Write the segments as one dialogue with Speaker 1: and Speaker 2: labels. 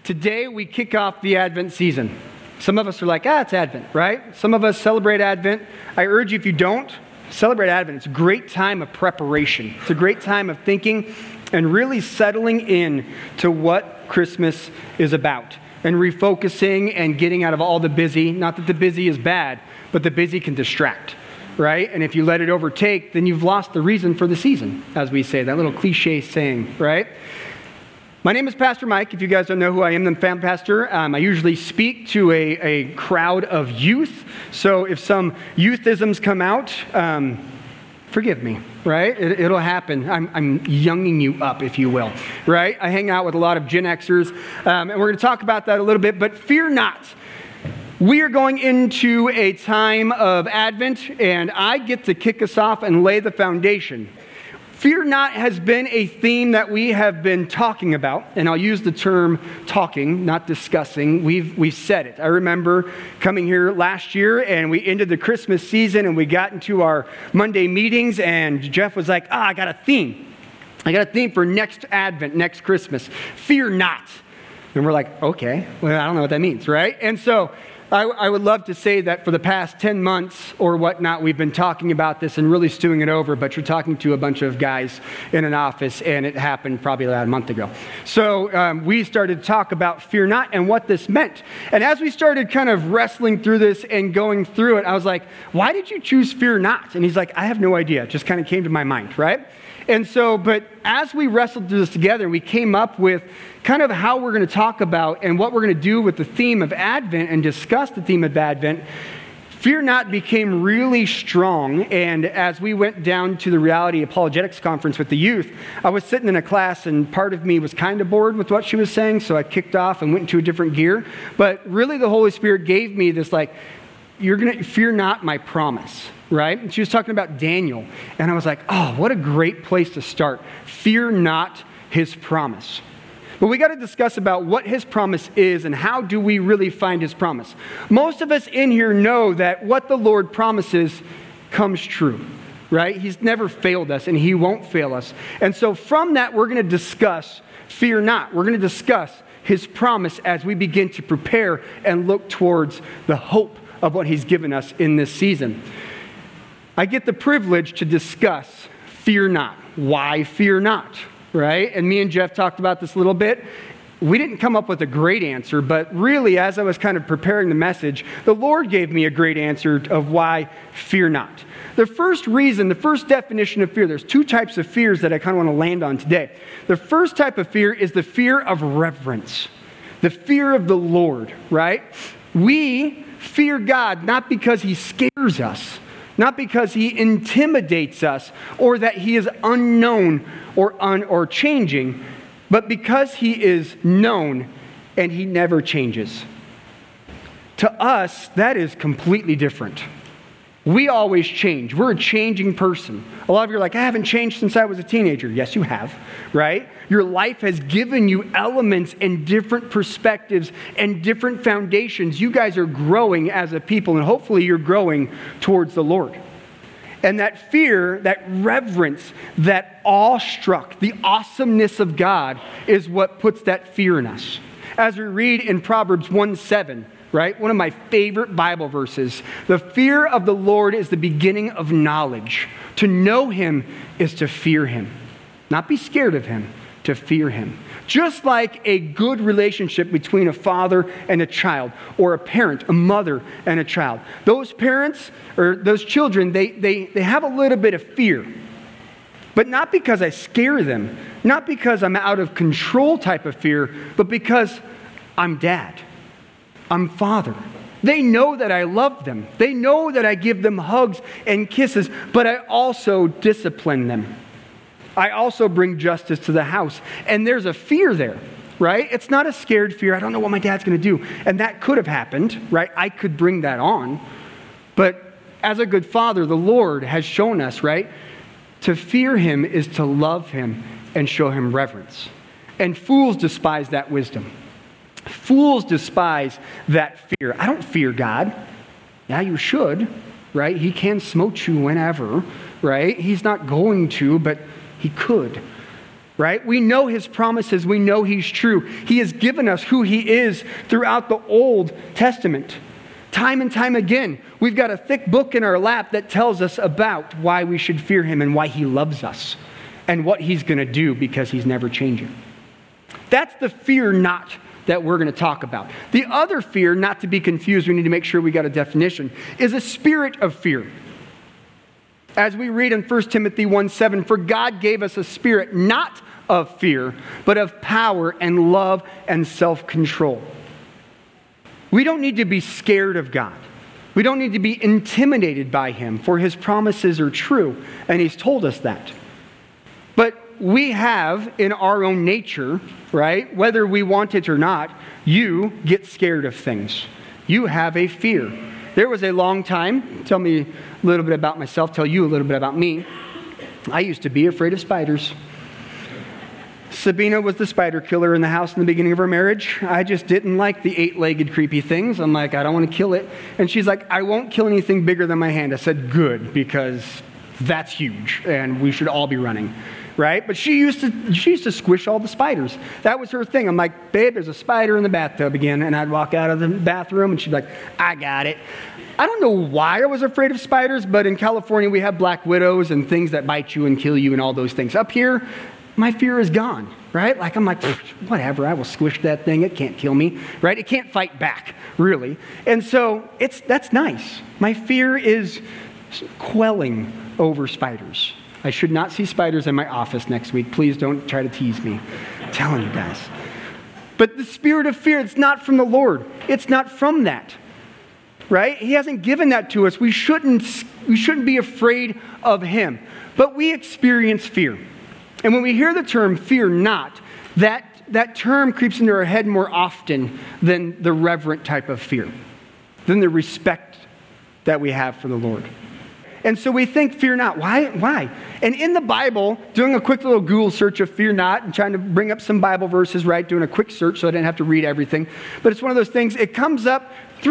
Speaker 1: Today, we kick off the Advent season. Some of us are like, it's Advent, right? Some of us celebrate Advent. I urge you, if you don't, celebrate Advent. It's a great time of preparation. It's a great time of thinking and really settling in to what Christmas is about and refocusing and getting out of all the busy. Not that the busy is bad, but the busy can distract, right? And if you let it overtake, then you've lost the reason for the season, as we say, that little cliche saying, right? My name is Pastor Mike. If you guys don't know who I am, I'm fan pastor. I usually speak to a crowd of youth. So if some youthisms come out, forgive me, right? It'll happen. I'm younging you up, if you will, right? I hang out with a lot of Gen Xers, and we're going to talk about that a little bit, but fear not. We are going into a time of Advent, and I get to kick us off and lay the foundation. Fear not has been a theme that we have been talking about, and I'll use the term talking, not discussing. We've said it. I remember coming here last year, and we ended the Christmas season, and we got into our Monday meetings, and Jeff was like, I got a theme. I got a theme for next Advent, next Christmas. Fear not. And we're like, okay, well, I don't know what that means, right? And so I would love to say that for the past 10 months or whatnot, we've been talking about this and really stewing it over, but you're talking to a bunch of guys in an office, and it happened probably about a month ago. So we started to talk about fear not and what this meant. And as we started kind of wrestling through this and going through it, I was like, why did you choose fear not? And he's like, I have no idea. It just kind of came to my mind, right? And so, but as we wrestled through this together, we came up with kind of how we're going to talk about and what we're going to do with the theme of Advent and discuss the theme of Advent. Fear not became really strong. And as we went down to the Reality Apologetics Conference with the youth, I was sitting in a class and part of me was kind of bored with what she was saying. So I kicked off and went into a different gear. But really the Holy Spirit gave me this you're going to fear not my promise. Right? And she was talking about Daniel. And I was like, what a great place to start. Fear not his promise. But we got to discuss about what his promise is and how do we really find his promise. Most of us in here know that what the Lord promises comes true. Right? He's never failed us and he won't fail us. And so from that, we're going to discuss fear not. We're going to discuss his promise as we begin to prepare and look towards the hope of what he's given us in this season. I get the privilege to discuss fear not. Why fear not, right? And me and Jeff talked about this a little bit. We didn't come up with a great answer, but really as I was kind of preparing the message, the Lord gave me a great answer of why fear not. The first reason, the first definition of fear, there's two types of fears that I kind of want to land on today. The first type of fear is the fear of reverence, the fear of the Lord, right? We fear God not because he scares us, not because he intimidates us or that he is unknown or changing, but because he is known and he never changes. To us, that is completely different. We always change. We're a changing person. A lot of you are like, I haven't changed since I was a teenager. Yes, you have, right? Your life has given you elements and different perspectives and different foundations. You guys are growing as a people, and hopefully you're growing towards the Lord. And that fear, that reverence, that awestruck, the awesomeness of God is what puts that fear in us. As we read in Proverbs 1:7, right? One of my favorite Bible verses. The fear of the Lord is the beginning of knowledge. To know him is to fear him. Not be scared of him, to fear him. Just like a good relationship between a father and a child, or a parent, a mother and a child. Those parents, or those children, they have a little bit of fear. But not because I scare them, not because I'm out of control type of fear, but because I'm dad. I'm father. They know that I love them. They know that I give them hugs and kisses, but I also discipline them. I also bring justice to the house. And there's a fear there, right? It's not a scared fear. I don't know what my dad's going to do. And that could have happened, right? I could bring that on. But as a good father, the Lord has shown us, right? To fear him is to love him and show him reverence. And fools despise that wisdom. Fools despise that fear. I don't fear God. Yeah, you should, right? He can smote you whenever, right? He's not going to, but he could. right? We know his promises. We know he's true. He has given us who he is throughout the Old Testament. Time and time again, we've got a thick book in our lap that tells us about why we should fear him and why he loves us and what he's going to do because he's never changing. That's the fear not that we're going to talk about. The other fear, not to be confused, we need to make sure we got a definition, is a spirit of fear. As we read in 1 Timothy 1:7, for God gave us a spirit not of fear, but of power and love and self-control. We don't need to be scared of God. We don't need to be intimidated by him, for his promises are true, and he's told us that. But we have in our own nature, right, whether we want it or not, you get scared of things. You have a fear. There was a long time, tell me a little bit about myself, tell you a little bit about me. I used to be afraid of spiders. Sabina was the spider killer in the house in the beginning of our marriage. I just didn't like the 8-legged creepy things. I'm like, I don't want to kill it. And she's like, I won't kill anything bigger than my hand. I said, good, because that's huge and we should all be running, right? But she used to squish all the spiders. That was her thing. I'm like, babe, there's a spider in the bathtub again. And I'd walk out of the bathroom and she'd be like, I got it. I don't know why I was afraid of spiders, but in California we have black widows and things that bite you and kill you and all those things. Up here, my fear is gone, right? Like I'm like, whatever, I will squish that thing. It can't kill me, right? It can't fight back, really. And so that's nice. My fear is quelling over spiders. I should not see spiders in my office next week. Please don't try to tease me. I'm telling you guys. But the spirit of fear, it's not from the Lord. It's not from that, right? He hasn't given that to us. We shouldn't be afraid of him. But we experience fear. And when we hear the term fear not, that term creeps into our head more often than the reverent type of fear, than the respect that we have for the Lord. And so we think fear not. Why? And in the Bible, doing a quick little Google search of fear not and trying to bring up some Bible verses, right? Doing a quick search so I didn't have to read everything. But it's one of those things, it comes up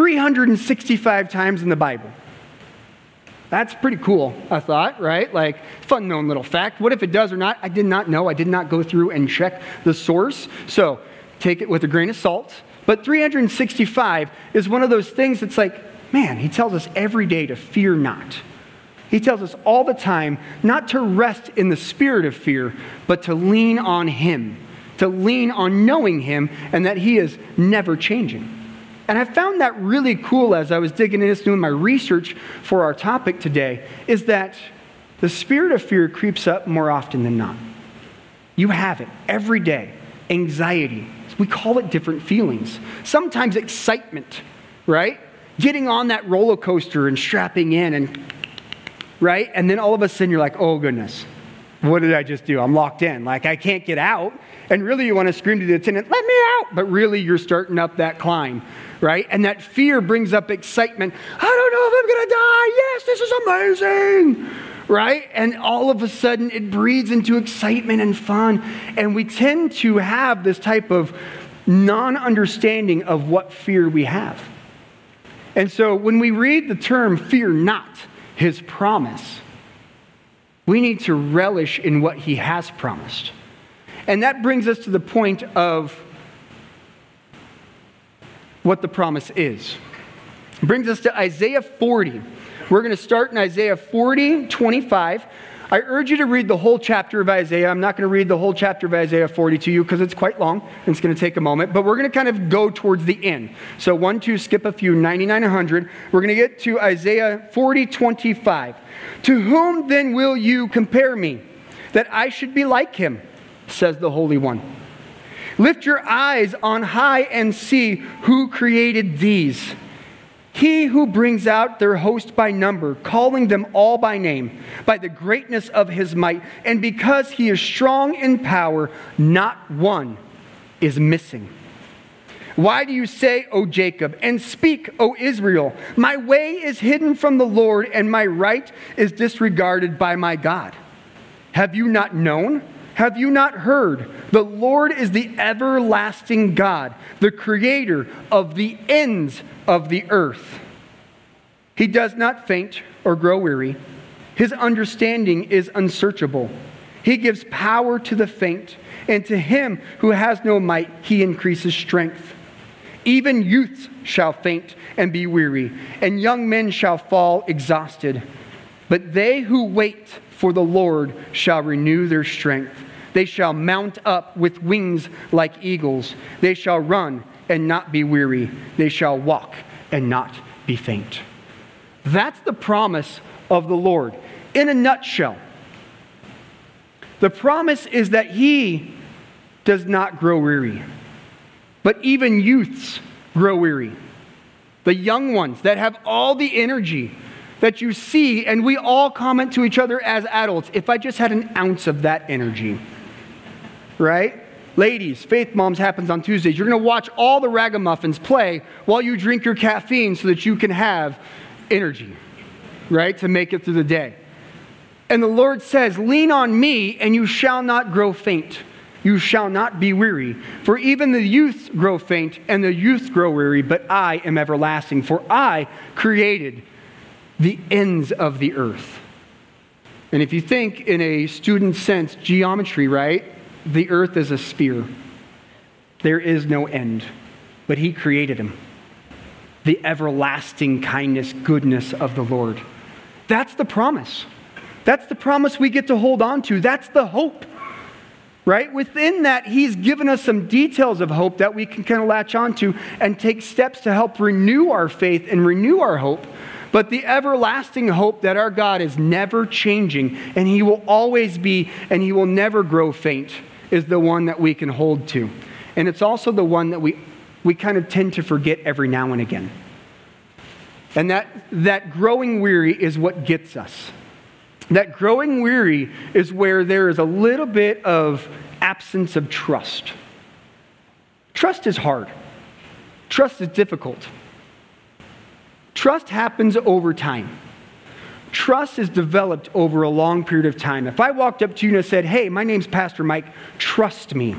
Speaker 1: 365 times in the Bible. That's pretty cool, I thought, right? Like, fun known little fact. What if it does or not? I did not know. I did not go through and check the source. So take it with a grain of salt. But 365 is one of those things that's like, man, he tells us every day to fear not. He tells us all the time not to rest in the spirit of fear, but to lean on him, to lean on knowing him and that he is never changing. And I found that really cool as I was digging into this, doing my research for our topic today, is that the spirit of fear creeps up more often than not. You have it every day. Anxiety. We call it different feelings. Sometimes excitement, right? Getting on that roller coaster and strapping in and, right? And then all of a sudden you're like, oh goodness, what did I just do? I'm locked in. Like I can't get out. And really you want to scream to the attendant, let me out. But really you're starting up that climb, right? And that fear brings up excitement. I don't know if I'm going to die. Yes, this is amazing, right? And all of a sudden it breeds into excitement and fun. And we tend to have this type of non-understanding of what fear we have. And so when we read the term fear not, his promise, we need to relish in what he has promised. And that brings us to the point of what the promise is. It brings us to Isaiah 40. We're going to start in Isaiah 40:25. I urge you to read the whole chapter of Isaiah. I'm not going to read the whole chapter of Isaiah 40 to you because it's quite long and it's going to take a moment. But we're going to kind of go towards the end. So 1, 2, skip a few, 99, 100. We're going to get to Isaiah 40:25. To whom then will you compare me, that I should be like him, says the Holy One. Lift your eyes on high and see who created these. He who brings out their host by number, calling them all by name, by the greatness of his might, and because he is strong in power, not one is missing. Why do you say, O Jacob, and speak, O Israel, my way is hidden from the Lord, and my right is disregarded by my God? Have you not known? Have you not heard? The Lord is the everlasting God, the creator of the ends of the earth. He does not faint or grow weary. His understanding is unsearchable. He gives power to the faint and to him who has no might, he increases strength. Even youths shall faint and be weary, and young men shall fall exhausted. But they who wait for the Lord shall renew their strength. They shall mount up with wings like eagles. They shall run and not be weary. They shall walk and not be faint. That's the promise of the Lord. In a nutshell, the promise is that he does not grow weary, but even youths grow weary. The young ones that have all the energy that you see, and we all comment to each other as adults, if I just had an ounce of that energy, right? Ladies, Faith Moms happens on Tuesdays. You're going to watch all the ragamuffins play while you drink your caffeine so that you can have energy, right, to make it through the day. And the Lord says, lean on me and you shall not grow faint. You shall not be weary. For even the youths grow faint and the youths grow weary, but I am everlasting. For I created the ends of the earth. And if you think in a student sense, geometry, right? The earth is a sphere. There is no end, but he created him. The everlasting kindness, goodness of the Lord. That's the promise. That's the promise we get to hold on to. That's the hope, right? Within that, he's given us some details of hope that we can kind of latch onto and take steps to help renew our faith and renew our hope. But the everlasting hope that our God is never changing and he will always be and he will never grow faint is the one that we can hold to. And it's also the one that we kind of tend to forget every now and again. And that growing weary is what gets us. That growing weary is where there is a little bit of absence of trust. Trust is hard. Trust is difficult. Trust happens over time. Trust is developed over a long period of time. If I walked up to you and I said, hey, my name's Pastor Mike, trust me.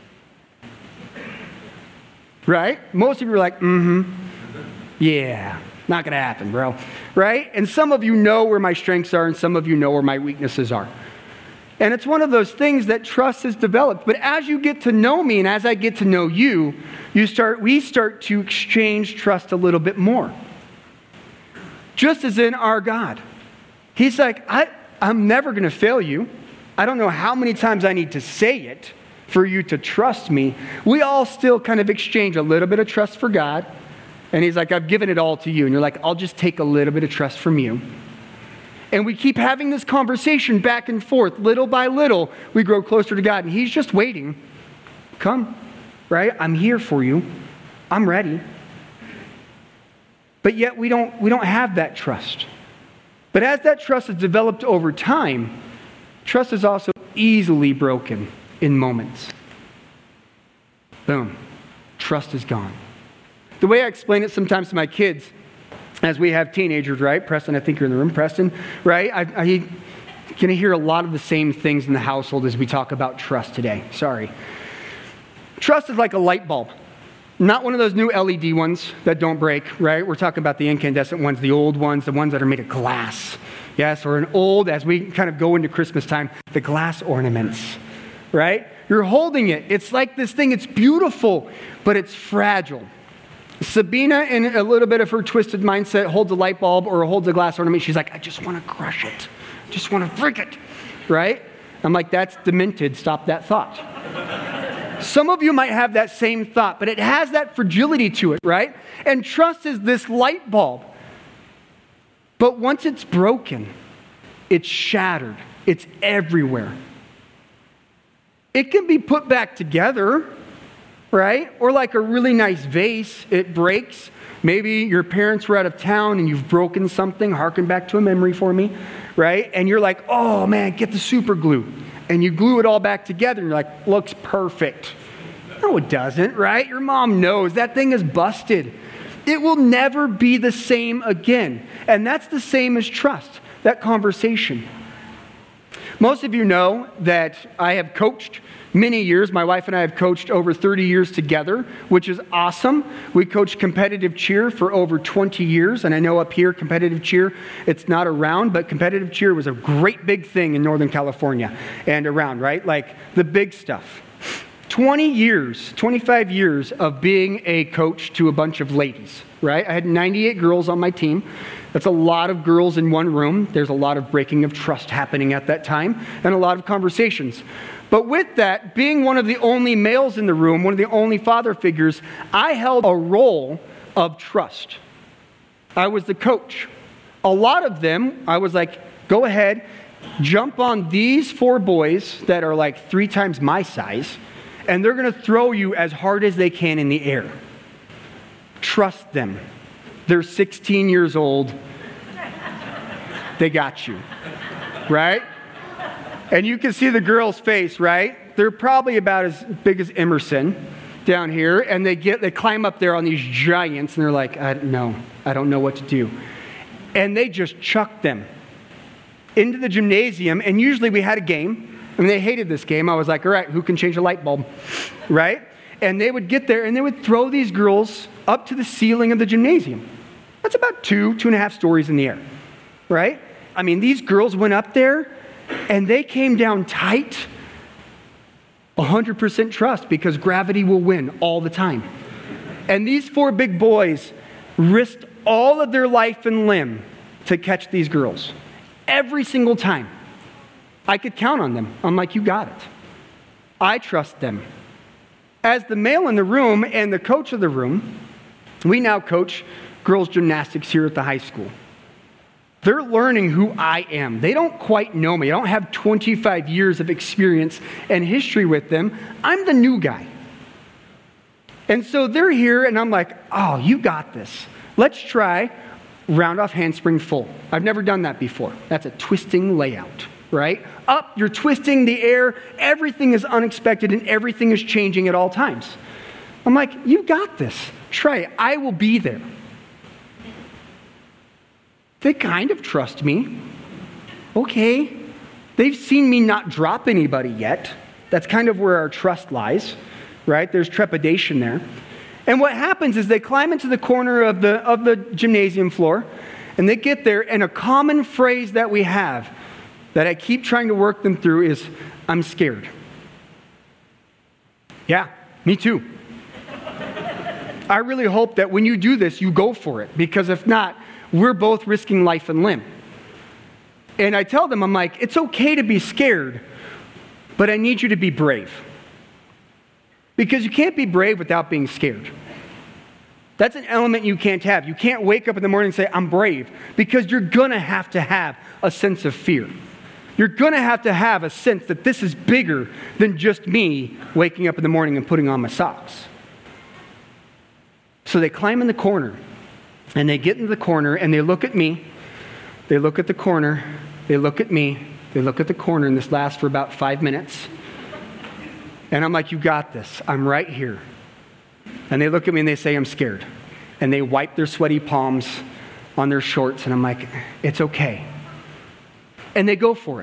Speaker 1: Right? Most of you are like, yeah. Not going to happen, bro. Right? And some of you know where my strengths are and some of you know where my weaknesses are. And it's one of those things that trust is developed. But as you get to know me and as I get to know you, we start to exchange trust a little bit more. Just as in our God. He's like, I'm never going to fail you. I don't know how many times I need to say it for you to trust me. We all still kind of exchange a little bit of trust for God. And he's like, I've given it all to you. And you're like, I'll just take a little bit of trust from you. And we keep having this conversation back and forth. Little by little, we grow closer to God. And he's just waiting. Come, right? I'm here for you. I'm ready. But yet we don't have that trust. But as that trust is developed over time, trust is also easily broken in moments. Boom. Trust is gone. The way I explain it sometimes to my kids, as we have teenagers, right? Preston, I think you're in the room. Preston, right? I can hear a lot of the same things in the household as we talk about trust today. Sorry. Trust is like a light bulb. Not one of those new LED ones that don't break, right? We're talking about the incandescent ones, the old ones, the ones that are made of glass. Yes, or an old, as we kind of go into Christmas time, the glass ornaments, right? You're holding it. It's like this thing. It's beautiful, but it's fragile. Sabina, in a little bit of her twisted mindset, holds a light bulb or holds a glass ornament. She's like, I just want to crush it. I just want to break it, right? I'm like, that's demented. Stop that thought. Some of you might have that same thought, but it has that fragility to it, right? And trust is this light bulb. But once it's broken, it's shattered. It's everywhere. It can be put back together, right? Or like a really nice vase, it breaks. Maybe your parents were out of town and you've broken something. Harken back to a memory for me, right? And you're like, oh man, get the super glue. And you glue it all back together and you're like, looks perfect. No, it doesn't, right? Your mom knows that thing is busted. It will never be the same again. And that's the same as trust, that conversation. Most of you know that I have coached many years. My wife and I have coached over 30 years together, which is awesome. We coached competitive cheer for over 20 years. And I know up here, competitive cheer, it's not around, but competitive cheer was a great big thing in Northern California and around, right? Like the big stuff. 20 years, 25 years of being a coach to a bunch of ladies, right? I had 98 girls on my team. That's a lot of girls in one room. There's a lot of breaking of trust happening at that time and a lot of conversations. But with that, being one of the only males in the room, one of the only father figures, I held a role of trust. I was the coach. A lot of them, I was like, go ahead, jump on these 4 boys that are like 3 times my size, and they're going to throw you as hard as they can in the air. Trust them. They're 16 years old. They got you, right? And you can see the girl's face, right? They're probably about as big as Emerson down here, and they climb up there on these giants, and they're like, I don't know what to do. And they just chuck them into the gymnasium, and usually we had a game. I mean, they hated this game. I was like, all right, who can change a light bulb, right? And they would get there, and they would throw these girls up to the ceiling of the gymnasium. That's about 2.5 stories in the air, right? I mean, these girls went up there, and they came down tight, 100% trust, because gravity will win all the time. And these 4 big boys risked all of their life and limb to catch these girls. Every single time. I could count on them. I'm like, you got it. I trust them. As the male in the room and the coach of the room, we now coach girls gymnastics here at the high school. They're learning who I am. They don't quite know me. I don't have 25 years of experience and history with them. I'm the new guy. And so they're here, and I'm like, oh, you got this. Let's try round off handspring full. I've never done that before. That's a twisting layout, right? Up, you're twisting the air. Everything is unexpected, and everything is changing at all times. I'm like, you got this. Try it. I will be there. They kind of trust me. Okay. They've seen me not drop anybody yet. That's kind of where our trust lies, right? There's trepidation there. And what happens is they climb into the corner of the gymnasium floor, and they get there, and a common phrase that we have that I keep trying to work them through is, I'm scared. Yeah, me too. I really hope that when you do this, you go for it, because if not, we're both risking life and limb. And I tell them, I'm like, it's okay to be scared, but I need you to be brave. Because you can't be brave without being scared. That's an element you can't have. You can't wake up in the morning and say, I'm brave, because you're going to have a sense of fear. You're going to have a sense that this is bigger than just me waking up in the morning and putting on my socks. So they climb in the corner, and they get into the corner, and they look at me. They look at the corner. They look at me. They look at the corner, and this lasts for about 5 minutes. And I'm like, you got this. I'm right here. And they look at me and they say, I'm scared. And they wipe their sweaty palms on their shorts. And I'm like, it's okay. And they go for it.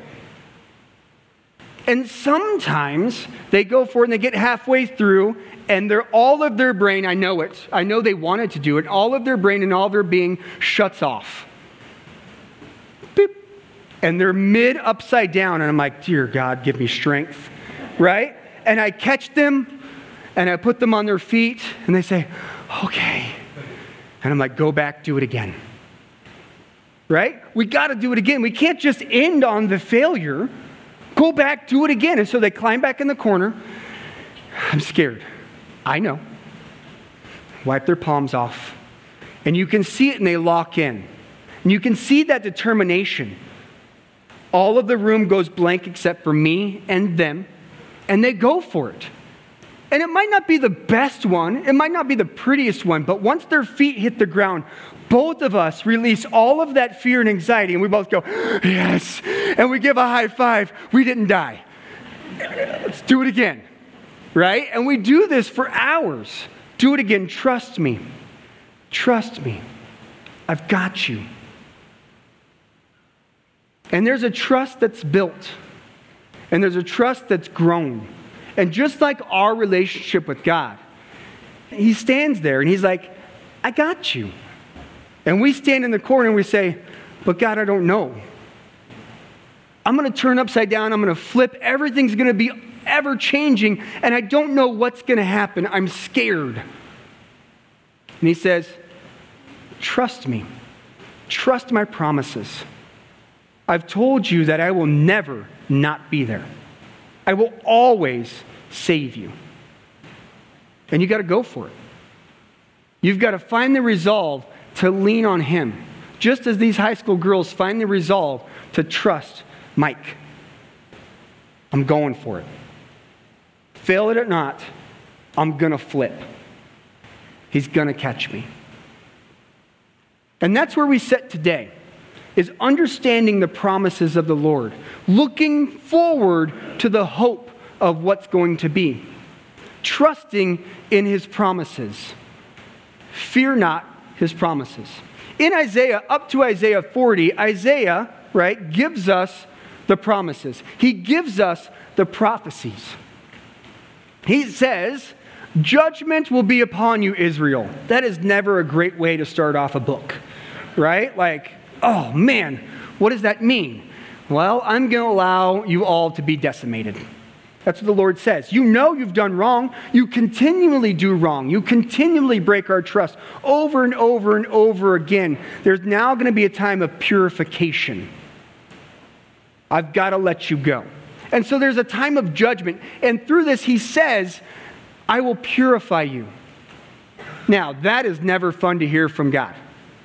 Speaker 1: And sometimes they go for it and they get halfway through, and all of their brain, I know it. I know they wanted to do it. All of their brain and all of their being shuts off. Beep. And they're mid upside down. And I'm like, dear God, give me strength. Right? And I catch them, and I put them on their feet, and they say, okay. And I'm like, go back, do it again. Right? We got to do it again. We can't just end on the failure. Go back, do it again. And so they climb back in the corner. I'm scared. I know. Wipe their palms off. And you can see it, and they lock in. And you can see that determination. All of the room goes blank except for me and them. And they go for it. And it might not be the best one. It might not be the prettiest one. But once their feet hit the ground, both of us release all of that fear and anxiety. And we both go, yes. And we give a high five. We didn't die. Let's do it again. Right? And we do this for hours. Do it again. Trust me. Trust me. I've got you. And there's a trust that's built. And there's a trust that's grown. And just like our relationship with God, he stands there and he's like, I got you. And we stand in the corner and we say, but God, I don't know. I'm going to turn upside down. I'm going to flip. Everything's going to be ever changing, and I don't know what's going to happen. I'm scared. And he says, trust me. Trust my promises. I've told you that I will never not be there. I will always save you. And you got to go for it. You've got to find the resolve to lean on him, just as these high school girls find the resolve to trust Mike. I'm going for it. Fail it or not, I'm going to flip. He's going to catch me. And that's where we sit today, is understanding the promises of the Lord, looking forward to the hope of what's going to be, trusting in his promises. Fear not his promises. In Isaiah, up to Isaiah 40, Isaiah, right, gives us the promises. He gives us the prophecies. He says, judgment will be upon you, Israel. That is never a great way to start off a book, right? Like, oh man, what does that mean? Well, I'm going to allow you all to be decimated. That's what the Lord says. You know you've done wrong. You continually do wrong. You continually break our trust over and over and over again. There's now going to be a time of purification. I've got to let you go. And so there's a time of judgment. And through this, he says, I will purify you. Now, that is never fun to hear from God.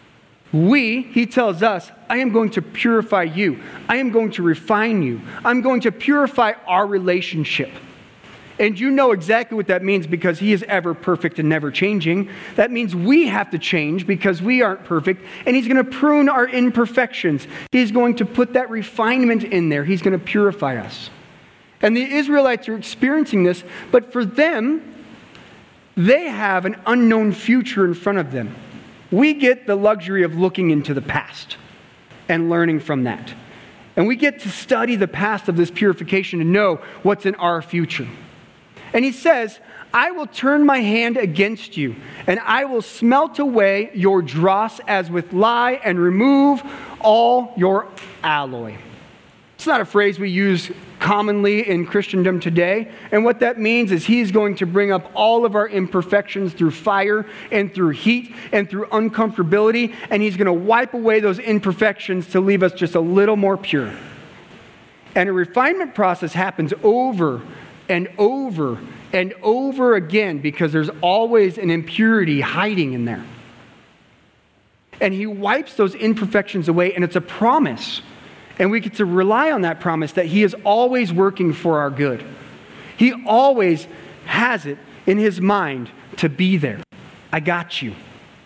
Speaker 1: He tells us, I am going to purify you. I am going to refine you. I'm going to purify our relationship. And you know exactly what that means because he is ever perfect and never changing. That means we have to change because we aren't perfect. And he's going to prune our imperfections. He's going to put that refinement in there. He's going to purify us. And the Israelites are experiencing this, but for them, they have an unknown future in front of them. We get the luxury of looking into the past and learning from that. And we get to study the past of this purification and know what's in our future. And he says, I will turn my hand against you, and I will smelt away your dross as with lye and remove all your alloy. It's not a phrase we use commonly in Christendom today. And what that means is he's going to bring up all of our imperfections through fire and through heat and through uncomfortability. And he's going to wipe away those imperfections to leave us just a little more pure. And a refinement process happens over and over and over again because there's always an impurity hiding in there. And he wipes those imperfections away, and it's a promise. And we get to rely on that promise that he is always working for our good. He always has it in his mind to be there. I got you.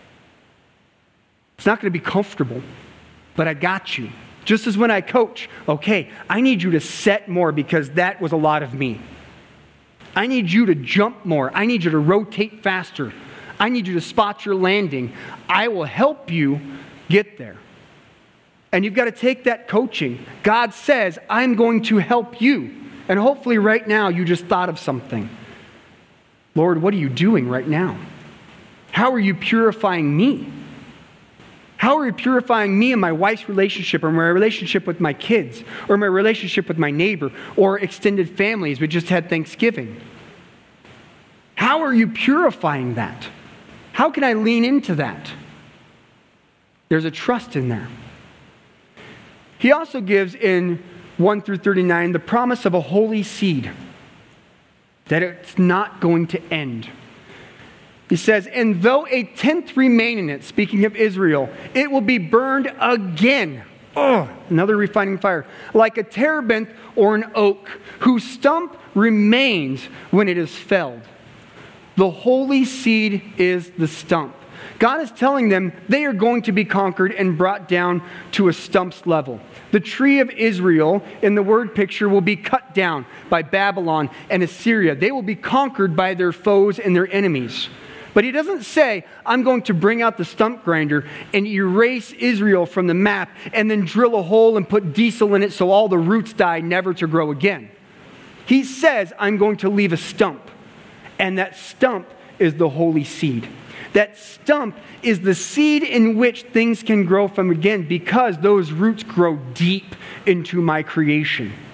Speaker 1: It's not going to be comfortable, but I got you. Just as when I coach, okay, I need you to set more because that was a lot of me. I need you to jump more. I need you to rotate faster. I need you to spot your landing. I will help you get there. And you've got to take that coaching. God says, I'm going to help you. And hopefully right now you just thought of something. Lord, what are you doing right now? How are you purifying me? How are you purifying me and my wife's relationship, or my relationship with my kids, or my relationship with my neighbor, or extended families? We just had Thanksgiving. How are you purifying that? How can I lean into that? There's a trust in there. He also gives in 1 through 39 the promise of a holy seed, that it's not going to end. He says, and though a tenth remain in it, speaking of Israel, it will be burned again. Oh, another refining fire. Like a terebinth or an oak, whose stump remains when it is felled. The holy seed is the stump. God is telling them they are going to be conquered and brought down to a stump's level. The tree of Israel in the word picture will be cut down by Babylon and Assyria. They will be conquered by their foes and their enemies. But he doesn't say, I'm going to bring out the stump grinder and erase Israel from the map and then drill a hole and put diesel in it so all the roots die, never to grow again. He says, I'm going to leave a stump. And that stump is the holy seed. That stump is the seed in which things can grow from again, because those roots grow deep into my creation.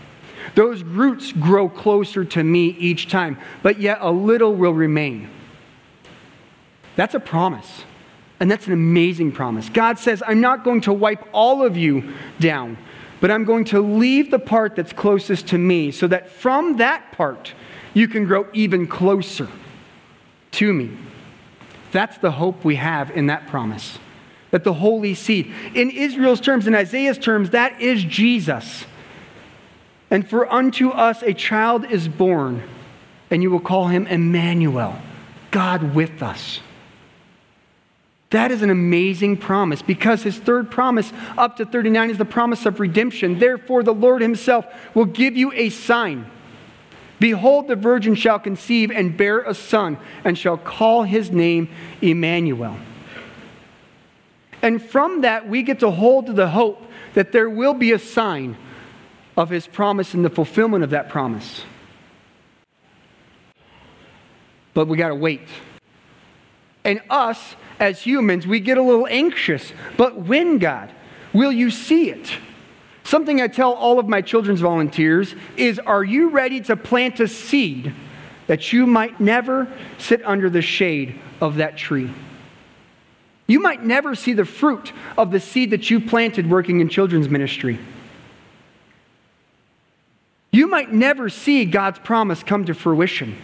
Speaker 1: Those roots grow closer to me each time, but yet a little will remain. That's a promise. And that's an amazing promise. God says, I'm not going to wipe all of you down, but I'm going to leave the part that's closest to me so that from that part, you can grow even closer to me. That's the hope we have in that promise. That the holy seed, in Israel's terms, in Isaiah's terms, that is Jesus. And for unto us a child is born, and you will call him Emmanuel, God with us. That is an amazing promise, because his third promise up to 39 is the promise of redemption. Therefore, the Lord himself will give you a sign. Behold, the virgin shall conceive and bear a son, and shall call his name Emmanuel. And from that, we get to hold to the hope that there will be a sign of his promise and the fulfillment of that promise. But we got to wait. And us, as humans, we get a little anxious. But when, God, will you see it? Something I tell all of my children's volunteers is, are you ready to plant a seed that you might never sit under the shade of that tree? You might never see the fruit of the seed that you planted working in children's ministry. You might never see God's promise come to fruition.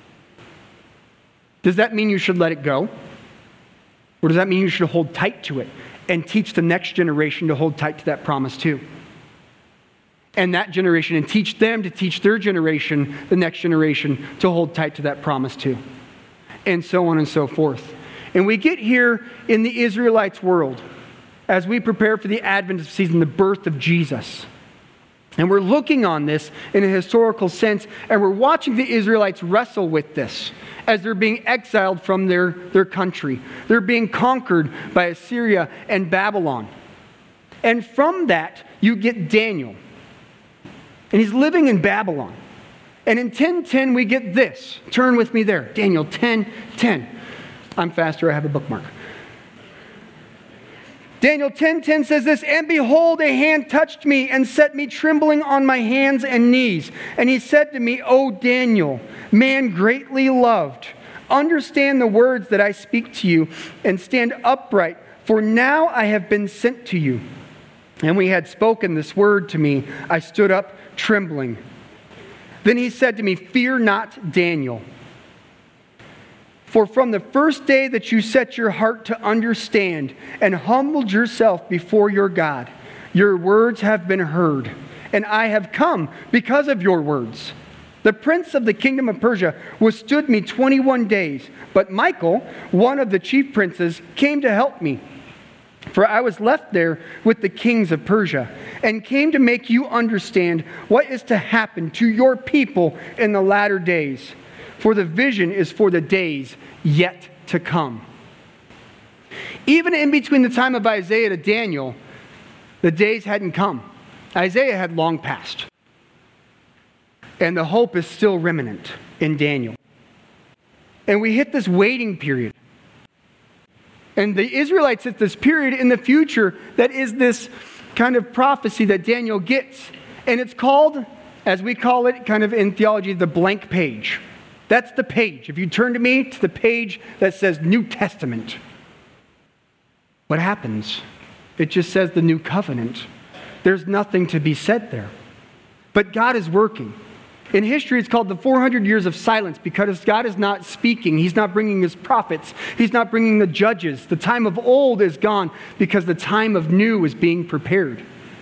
Speaker 1: Does that mean you should let it go? Or does that mean you should hold tight to it and teach the next generation to hold tight to that promise too? And that generation, and teach them to teach their generation, the next generation, to hold tight to that promise too. And so on and so forth. And we get here in the Israelites' world as we prepare for the Advent season, the birth of Jesus. And we're looking on this in a historical sense, and we're watching the Israelites wrestle with this as they're being exiled from their country. They're being conquered by Assyria and Babylon. And from that, you get Daniel. And he's living in Babylon. And in 10:10, we get this. Turn with me there. Daniel 10:10. I'm faster, I have a bookmark. Daniel 10:10 says this, and behold, a hand touched me and set me trembling on my hands and knees. And he said to me, O Daniel, man greatly loved, understand the words that I speak to you and stand upright, for now I have been sent to you. And when he had spoken this word to me, I stood up trembling. Then he said to me, fear not, Daniel. For from the first day that you set your heart to understand and humbled yourself before your God, your words have been heard, and I have come because of your words. The prince of the kingdom of Persia withstood me 21 days, but Michael, one of the chief princes, came to help me. For I was left there with the kings of Persia, and came to make you understand what is to happen to your people in the latter days. For the vision is for the days yet to come. Even in between the time of Isaiah to Daniel, the days hadn't come. Isaiah had long passed. And the hope is still remnant in Daniel. And we hit this waiting period. And the Israelites hit this period in the future that is this kind of prophecy that Daniel gets. And it's called, as we call it kind of in theology, the blank page. That's the page. If you turn to me, to the page that says New Testament, what happens? It just says the New Covenant. There's nothing to be said there. But God is working. In history, it's called the 400 years of silence because God is not speaking. He's not bringing his prophets. He's not bringing the judges. The time of old is gone because the time of new is being prepared.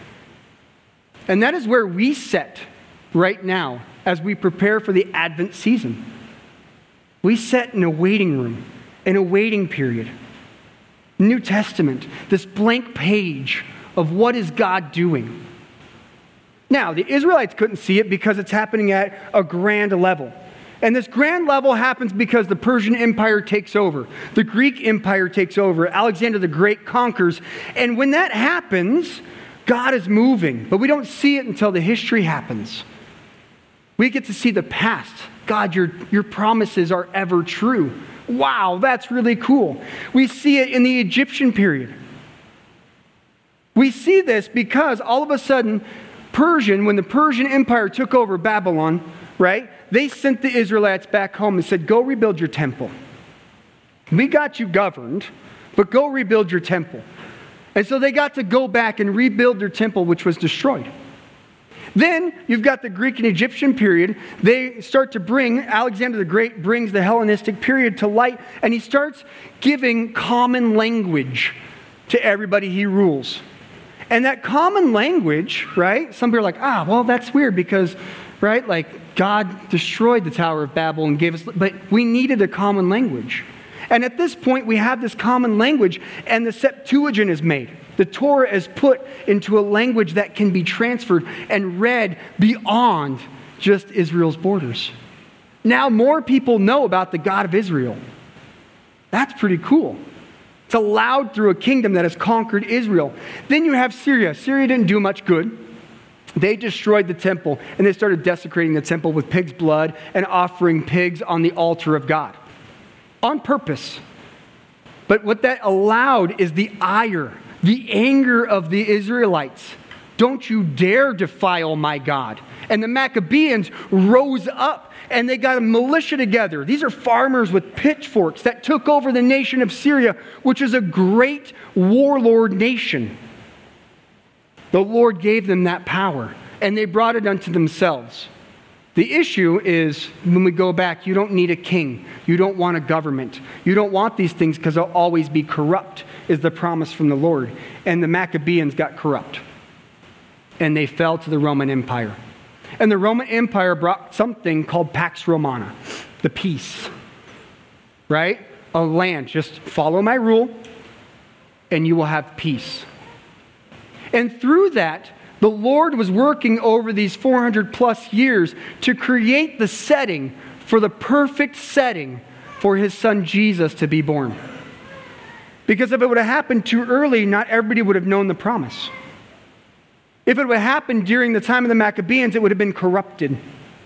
Speaker 1: And that is where we sit right now as we prepare for the Advent season. We sit in a waiting room, in a waiting period. New Testament, this blank page of what is God doing. Now, the Israelites couldn't see it because it's happening at a grand level. And this grand level happens because the Persian Empire takes over. The Greek Empire takes over. Alexander the Great conquers. And when that happens, God is moving. But we don't see it until the history happens. We get to see the past. God, your promises are ever true. Wow, that's really cool. We see it in the Egyptian period. We see this because all of a sudden, when the Persian Empire took over Babylon, right, they sent the Israelites back home and said, go rebuild your temple. We got you governed, but go rebuild your temple. And so they got to go back and rebuild their temple, which was destroyed. Then you've got the Greek and Egyptian period. They start to Alexander the Great brings the Hellenistic period to light, and he starts giving common language to everybody he rules. And that common language, right, some people are like, well, that's weird because, right, like God destroyed the Tower of Babel and gave us, but we needed a common language. And at this point, we have this common language, and the Septuagint is made. The Torah is put into a language that can be transferred and read beyond just Israel's borders. Now more people know about the God of Israel. That's pretty cool. It's allowed through a kingdom that has conquered Israel. Then you have Syria. Syria didn't do much good. They destroyed the temple, and they started desecrating the temple with pig's blood and offering pigs on the altar of God. On purpose. But what that allowed is the ire, the anger of the Israelites. Don't you dare defile my God. And the Maccabees rose up and they got a militia together. These are farmers with pitchforks that took over the nation of Syria, which is a great warlord nation. The Lord gave them that power, and they brought it unto themselves. The issue is, when we go back, you don't need a king. You don't want a government. You don't want these things because they'll always be corrupt, is the promise from the Lord. And the Maccabees got corrupt. And they fell to the Roman Empire. And the Roman Empire brought something called Pax Romana, the peace. Right? A land. Just follow my rule, and you will have peace. And through that, the Lord was working over these 400 plus years to create the setting for the perfect setting for his son Jesus to be born. Because if it would have happened too early, not everybody would have known the promise. If it would have happened during the time of the Maccabees, it would have been corrupted.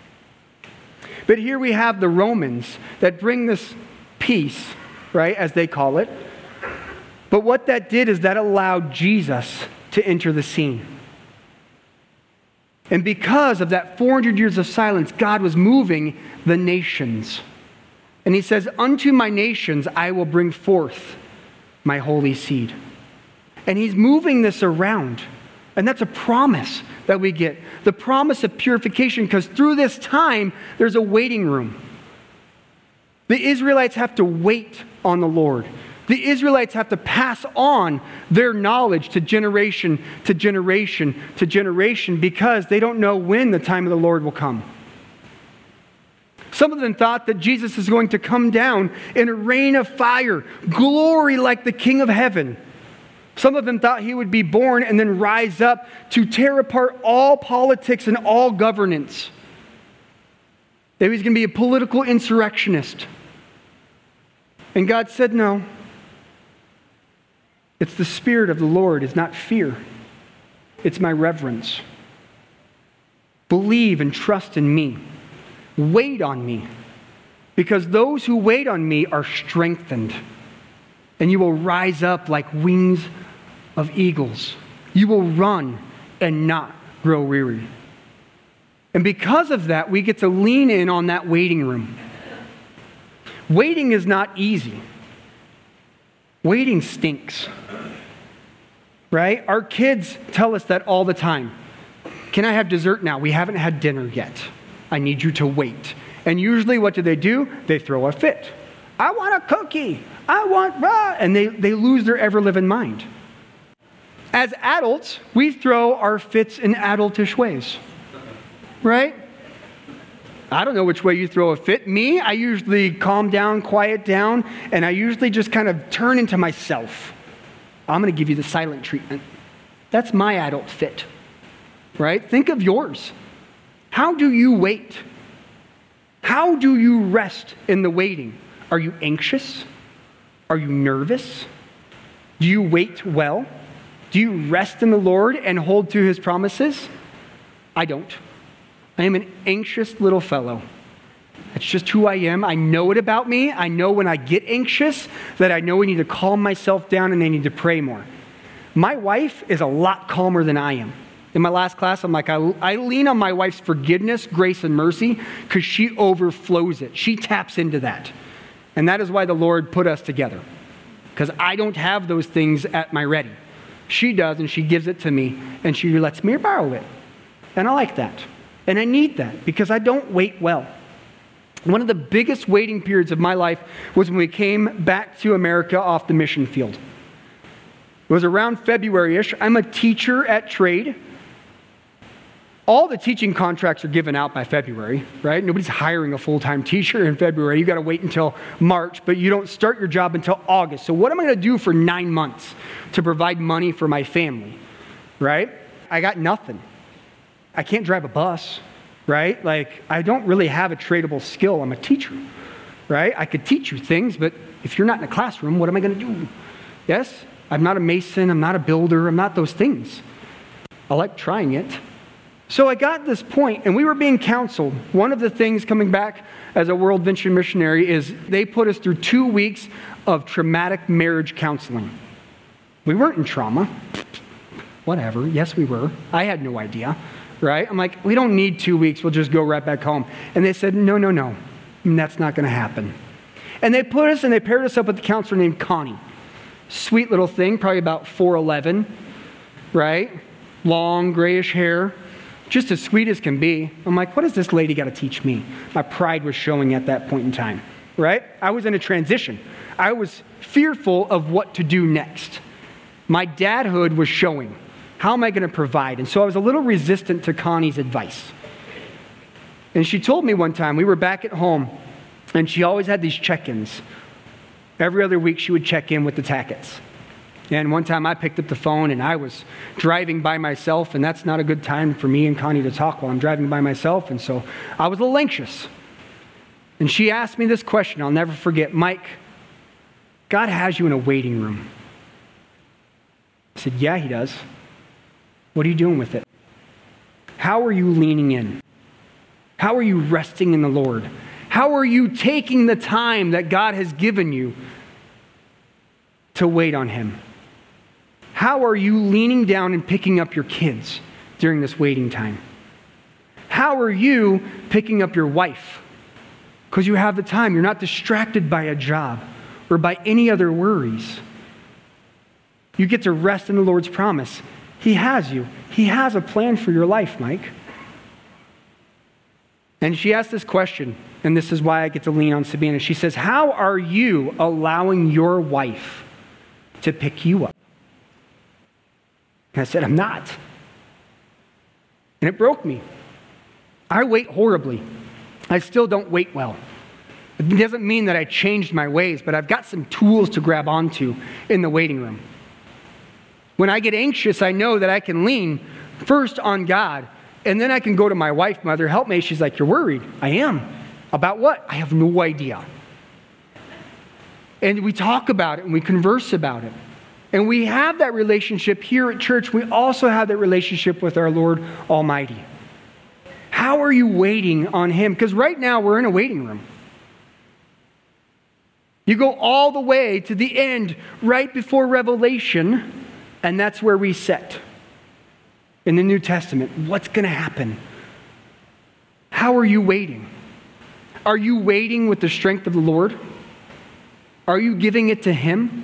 Speaker 1: But here we have the Romans that bring this peace, right, as they call it. But what that did is that allowed Jesus to enter the scene. And because of that 400 years of silence, God was moving the nations. And he says, unto my nations I will bring forth my holy seed. And he's moving this around. And that's a promise that we get. The promise of purification, because through this time, there's a waiting room. The Israelites have to wait on the Lord. The Israelites have to pass on their knowledge to generation to generation to generation because they don't know when the time of the Lord will come. Some of them thought that Jesus is going to come down in a rain of fire, glory like the King of heaven. Some of them thought he would be born and then rise up to tear apart all politics and all governance. That he was going to be a political insurrectionist. And God said, no. It's the Spirit of the Lord, it's not fear. It's my reverence. Believe and trust in me. Wait on me. Because those who wait on me are strengthened. And you will rise up like wings of eagles. You will run and not grow weary. And because of that, we get to lean in on that waiting room. Waiting is not easy. Waiting stinks. Right? Our kids tell us that all the time. Can I have dessert now? We haven't had dinner yet. I need you to wait. And usually what do? They throw a fit. I want a cookie. I want, and they lose their ever-living mind. As adults, we throw our fits in adultish ways. Right? I don't know which way you throw a fit. Me, I usually calm down, quiet down, and I usually just kind of turn into myself. I'm going to give you the silent treatment. That's my adult fit. Right? Think of yours. How do you wait? How do you rest in the waiting? Are you anxious? Are you nervous? Do you wait well? Do you rest in the Lord and hold to his promises? I don't. I am an anxious little fellow. That's just who I am. I know it about me. I know when I get anxious that I know I need to calm myself down and I need to pray more. My wife is a lot calmer than I am. In my last class, I'm like, I lean on my wife's forgiveness, grace, and mercy because she overflows it. She taps into that. And that is why the Lord put us together, because I don't have those things at my ready. She does, and she gives it to me, and she lets me borrow it. And I like that. And I need that because I don't wait well. One of the biggest waiting periods of my life was when we came back to America off the mission field. It was around February-ish. I'm a teacher at trade. All the teaching contracts are given out by February, right? Nobody's hiring a full-time teacher in February. You got to wait until March, but you don't start your job until August. So what am I going to do for 9 months to provide money for my family, right? I got nothing. I can't drive a bus, right? Like, I don't really have a tradable skill. I'm a teacher, right? I could teach you things, but if you're not in a classroom, what am I going to do? Yes, I'm not a mason. I'm not a builder. I'm not those things. I like trying it. So I got this point, and we were being counseled. One of the things coming back as a World Vision missionary is they put us through 2 weeks of traumatic marriage counseling. We weren't in trauma. Whatever. Yes, we were. I had no idea, right? I'm like, we don't need 2 weeks. We'll just go right back home. And they said, no. That's not going to happen. And they put us and they paired us up with a counselor named Connie. Sweet little thing, probably about 4'11", right? Long, grayish hair. Just as sweet as can be. I'm like, what does this lady got to teach me? My pride was showing at that point in time, right? I was in a transition. I was fearful of what to do next. My dadhood was showing. How am I going to provide? And so I was a little resistant to Connie's advice. And she told me one time, we were back at home, and she always had these check-ins. Every other week, she would check in with the Tackett's. And one time I picked up the phone and I was driving by myself, and that's not a good time for me and Connie to talk while I'm driving by myself. And so I was a little anxious. And she asked me this question I'll never forget. Mike, God has you in a waiting room. I said, yeah, he does. What are you doing with it? How are you leaning in? How are you resting in the Lord? How are you taking the time that God has given you to wait on him? How are you leaning down and picking up your kids during this waiting time? How are you picking up your wife? Because you have the time. You're not distracted by a job or by any other worries. You get to rest in the Lord's promise. He has you. He has a plan for your life, Mike. And she asked this question, and this is why I get to lean on Sabina. She says, how are you allowing your wife to pick you up? And I said, I'm not. And it broke me. I wait horribly. I still don't wait well. It doesn't mean that I changed my ways, but I've got some tools to grab onto in the waiting room. When I get anxious, I know that I can lean first on God, and then I can go to my wife, Mother, help me. She's like, you're worried. I am. About what? I have no idea. And we talk about it, and we converse about it. And we have that relationship here at church. We also have that relationship with our Lord Almighty. How are you waiting on him? Because right now we're in a waiting room. You go all the way to the end right before Revelation, and that's where we sit. In the New Testament, what's going to happen? How are you waiting? Are you waiting with the strength of the Lord? Are you giving it to him?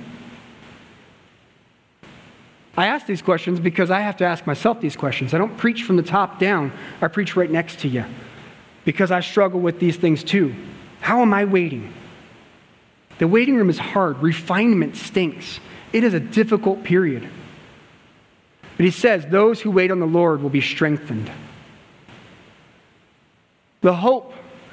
Speaker 1: I ask these questions because I have to ask myself these questions. I don't preach from the top down. I preach right next to you because I struggle with these things too. How am I waiting? The waiting room is hard. Refinement stinks. It is a difficult period. But he says, those who wait on the Lord will be strengthened. The hope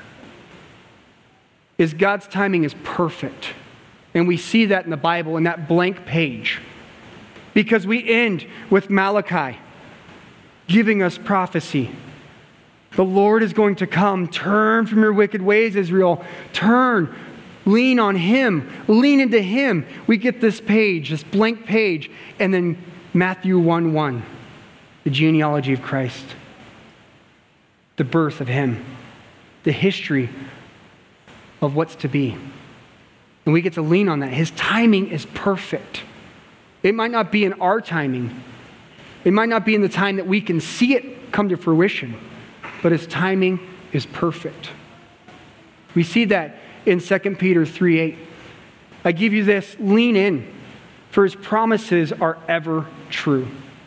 Speaker 1: is God's timing is perfect. And we see that in the Bible, in that blank page. Because we end with Malachi giving us prophecy. The Lord is going to come. Turn from your wicked ways, Israel. Turn. Lean on him. Lean into him. We get this page, this blank page. And then Matthew 1:1, the genealogy of Christ. The birth of him. The history of what's to be. And we get to lean on that. His timing is perfect. It might not be in our timing, It might not be in the time that we can see it come to fruition, but his timing is perfect. We see that in 2 Peter 3:8. I give you this, lean in, for his promises are ever true.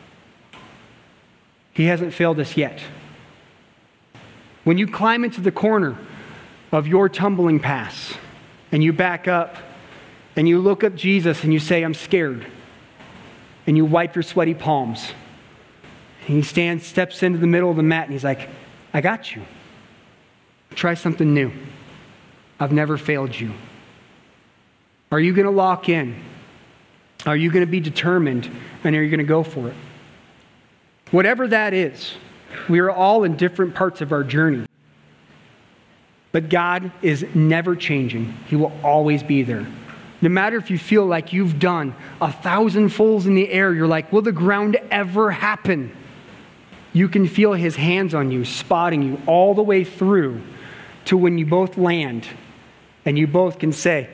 Speaker 1: He hasn't failed us yet. When you climb into the corner of your tumbling pass and you back up and you look at Jesus and you say, I'm scared, and you wipe your sweaty palms, and he steps into the middle of the mat and he's like, I got you. Try something new. I've never failed you. Are you going to lock in? Are you going to be determined? And are you going to go for it? Whatever that is, we are all in different parts of our journey. But God is never changing. He will always be there. No matter if you feel like you've done 1,000 fulls in the air, you're like, will the ground ever happen? You can feel his hands on you, spotting you all the way through to when you both land and you both can say,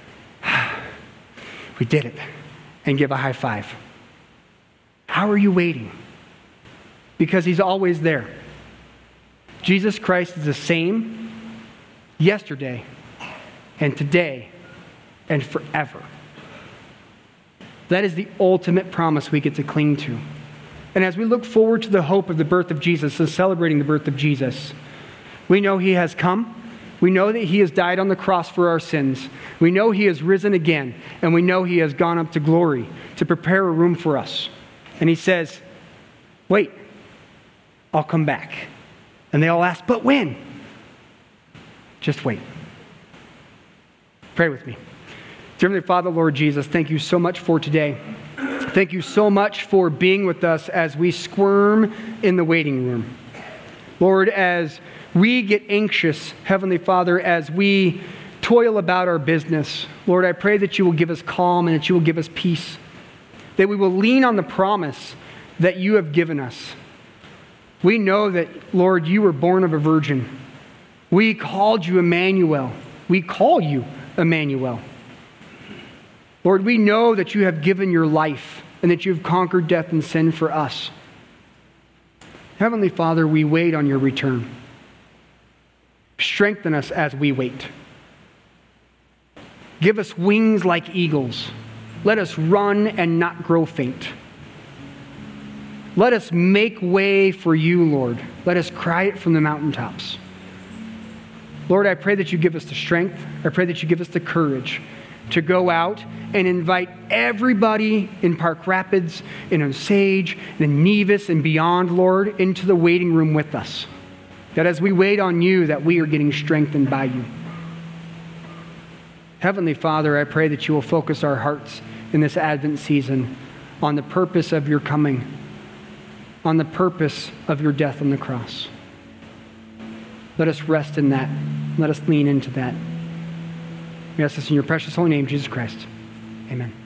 Speaker 1: we did it, and give a high five. How are you waiting? Because he's always there. Jesus Christ is the same yesterday and today and forever. That is the ultimate promise we get to cling to. And as we look forward to the hope of the birth of Jesus and celebrating the birth of Jesus, we know he has come. We know that he has died on the cross for our sins. We know he has risen again. And we know he has gone up to glory to prepare a room for us. And he says, wait, I'll come back. And they all ask, but when? Just wait. Pray with me. Dear Heavenly Father, Lord Jesus, thank you so much for today. Thank you so much for being with us as we squirm in the waiting room. Lord, as we get anxious, Heavenly Father, as we toil about our business, Lord, I pray that you will give us calm and that you will give us peace, that we will lean on the promise that you have given us. We know that, Lord, you were born of a virgin. We called you Emmanuel. We call you Emmanuel. Lord, we know that you have given your life and that you've conquered death and sin for us. Heavenly Father, we wait on your return. Strengthen us as we wait. Give us wings like eagles. Let us run and not grow faint. Let us make way for you, Lord. Let us cry it from the mountaintops. Lord, I pray that you give us the strength. I pray that you give us the courage to go out and invite everybody in Park Rapids, in Osage, in Nevis, and beyond, Lord, into the waiting room with us. That as we wait on you, that we are getting strengthened by you. Heavenly Father, I pray that you will focus our hearts in this Advent season on the purpose of your coming, on the purpose of your death on the cross. Let us rest in that. Let us lean into that. We ask this in your precious holy name, Jesus Christ. Amen.